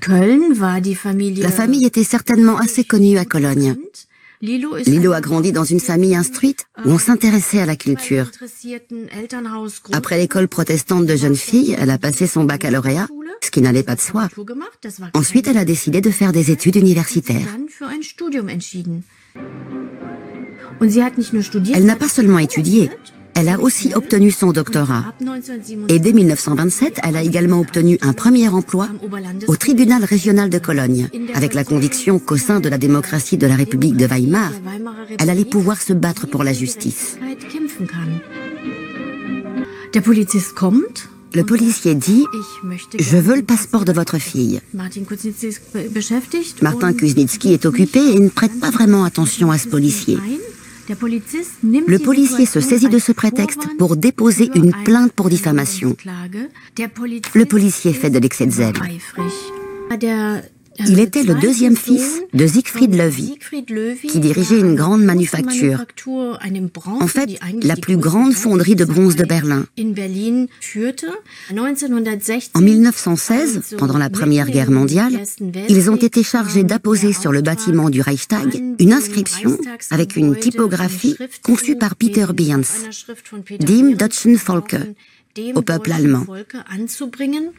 La famille était certainement assez connue à Cologne. Lilo a grandi dans une famille instruite où on s'intéressait à la culture. Après l'école protestante de jeunes filles, elle a passé son baccalauréat, ce qui n'allait pas de soi. Ensuite, elle a décidé de faire des études universitaires. Elle n'a pas seulement étudié, elle a aussi obtenu son doctorat. Et dès 1927, elle a également obtenu un premier emploi au tribunal régional de Cologne, avec la conviction qu'au sein de la démocratie de la République de Weimar, elle allait pouvoir se battre pour la justice. Le policier dit « Je veux le passeport de votre fille ». Martin Kuznitsky est occupé et ne prête pas vraiment attention à ce policier. Le policier se saisit de ce prétexte pour déposer une plainte pour diffamation. Le policier fait de l'excès de zèle. Il était le deuxième fils de Siegfried Löwy, qui dirigeait une grande manufacture. En fait, la plus grande fonderie de bronze de Berlin. En 1916, pendant la Première Guerre mondiale, ils ont été chargés d'apposer sur le bâtiment du Reichstag une inscription avec une typographie conçue par Peter Behrens, Dem deutschen Volke, au peuple allemand.